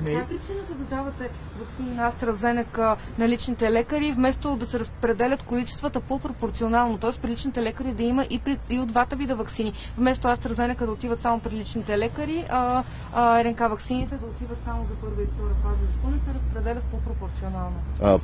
Това е причината да давате ваксини на AstraZeneca на личните лекари, вместо да се разпределят количествата по-пропорционално, т.е. при личните лекари да има и от двата вида ваксини. Вместо AstraZeneca да отиват само при личните лекари, РНК ваксините да отиват само за първа и втора фаза. Защо не се разпределят по-пропорционално?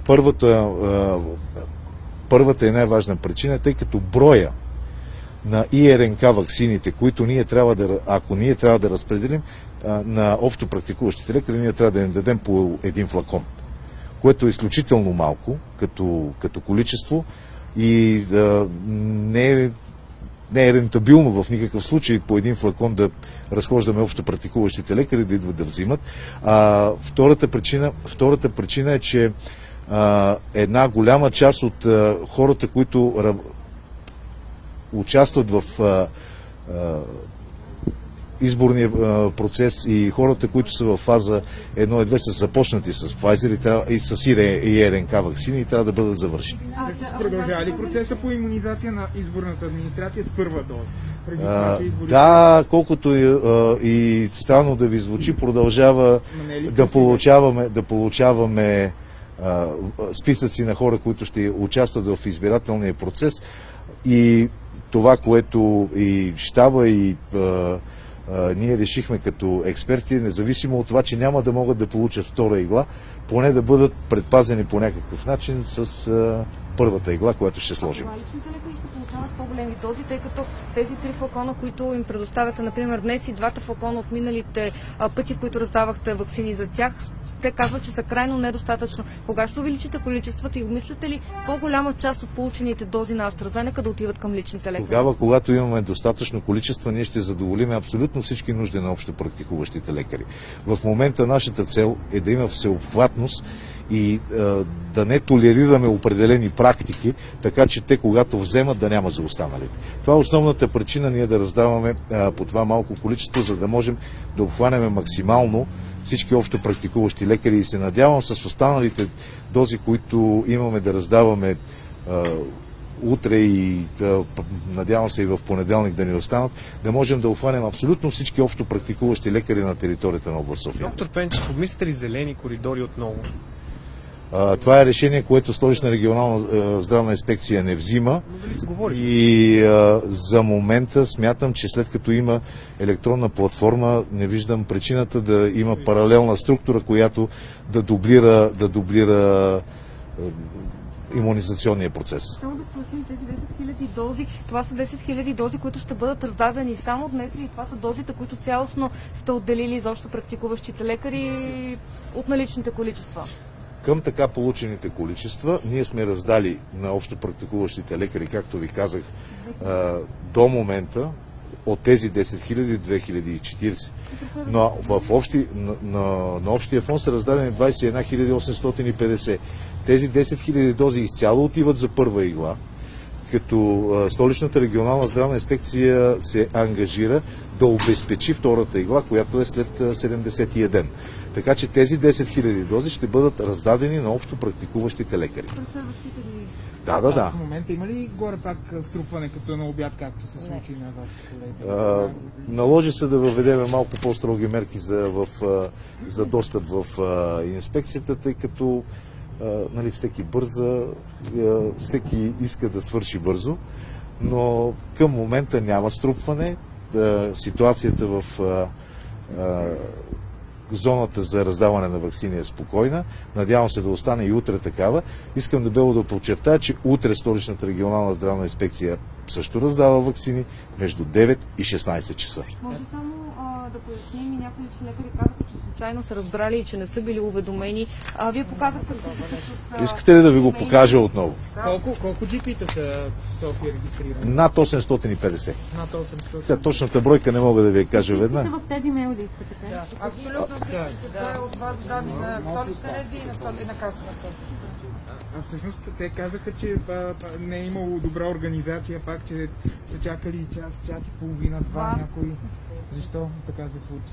Първата и най-важна причина е, тъй като броя на ИРНК ваксините, които ако ние трябва да разпределим на общо практикуващите лекари, ние трябва да им дадем по един флакон, което е изключително малко като количество и не е рентабилно в никакъв случай по един флакон да разхождаме общо практикуващите лекари да идват да взимат. Втората причина е, че една голяма част от хората, които участват в изборния процес и хората, които са в фаза 1 и 2 са започнати с Pfizer и с ИРНК ваксини и трябва да бъдат завършени. Продължава ли процеса по имунизация на изборната администрация с първа доза? Да, колкото и странно да ви звучи, продължава да получаваме списъци на хора, които ще участват в избирателния процес и това, което и щаба и ние решихме като експерти, независимо от това, че няма да могат да получат втора игла, поне да бъдат предпазени по някакъв начин с първата игла, която ще сложим. Личните лекари ще получават по-големи дози, тъй като тези 3 флакона, които им предоставяте, например, днес и 2 флакона от миналите пъти, които раздавахте ваксини за тях, те казват, че са крайно недостатъчно. Кога ще увеличите количествата и обмисляте ли по-голяма част от получените дози на AstraZeneca да отиват към личните лекари? Тогава, когато имаме достатъчно количество, ние ще задоволим абсолютно всички нужди на общо практикуващите лекари. В момента нашата цел е да има всеобхватност и да не толерираме определени практики, така че те, когато вземат, да няма за останалите. Това е основната причина ние да раздаваме по това малко количество, за да можем да обхванем максимално всички общо практикуващи лекари и се надявам с останалите дози, които имаме да раздаваме утре и надявам се и в понеделник да ни останат, да можем да обхванем абсолютно всички общо практикуващи лекари на територията на област София. Доктор Пенчев, обмислите ли зелени коридори отново? Това е решение, което Столична регионална здравна инспекция не взима. И за момента смятам, че след като има електронна платформа, не виждам причината да има паралелна структура, която да дублира имунизационния процес. Само да спросим тези 10 000 дози. Това са 10 000 дози, които ще бъдат раздадени само днес и това са дозите, които цялостно сте отделили за общо практикуващите лекари от наличните количества. Към така получените количества ние сме раздали на общо практикуващите лекари, както ви казах, до момента от тези 10 000 2040. Но на общия фонд са раздадени 21 850. Тези 10 000 дози изцяло отиват за първа игла, като Столичната регионална здравна инспекция се ангажира да обезпечи втората игла, която е след 70-тия ден. Така че тези 10 000 дози ще бъдат раздадени на общо практикуващите лекари. Да. В момента има ли горе пак струпване като на обяд, както се случи на вашите колеги? Наложи се да въведем малко по-строги мерки за достъп в инспекцията, тъй като всеки бърза, всеки иска да свърши бързо, но към момента няма струпване. Ситуацията в зоната за раздаване на ваксини е спокойна. Надявам се да остане и утре такава. Искам да подчертая, че утре Столичната регионална здравна инспекция също раздава ваксини между 9 и 16 часа. Може само да поясним и някои лични лекари казаха, че случайно са разбрали и че не са били уведомени. Вие показахте с... Искате ли да ви го покажа отново? Колко джипита са в София регистрирани? Над 850. Сега точната бройка не мога да ви я кажа веднага. В тези имейли искате, така? Абсолютно всички от вас данни на Столична реги и на касата. Всъщност те казаха, че не е имало добра организация, пак, че са чакали час и половина, два някои. Защо така се случи?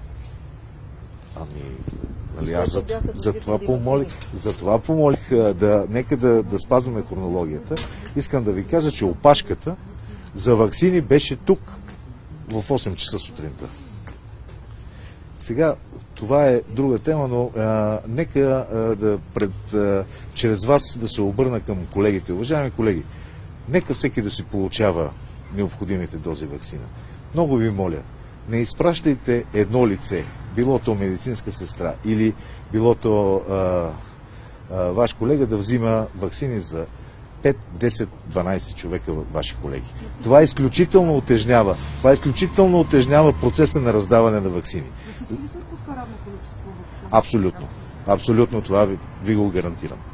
Аз за това помолих нека да спазваме хронологията. Искам да ви кажа, че опашката за ваксини беше тук в 8 часа сутринта. Сега това е друга тема, но нека чрез вас да се обърна към колегите. Уважаеми колеги, нека всеки да си получава необходимите дози ваксина. Много ви моля, не изпращайте едно лице, било то медицинска сестра или било то ваш колега да взима ваксини за 5, 10, 12 човека ваши колеги. Това изключително утежнява процеса на раздаване на ваксини. За всички ли се отпуска равно количество ваксина? Абсолютно. Абсолютно това ви го гарантирам.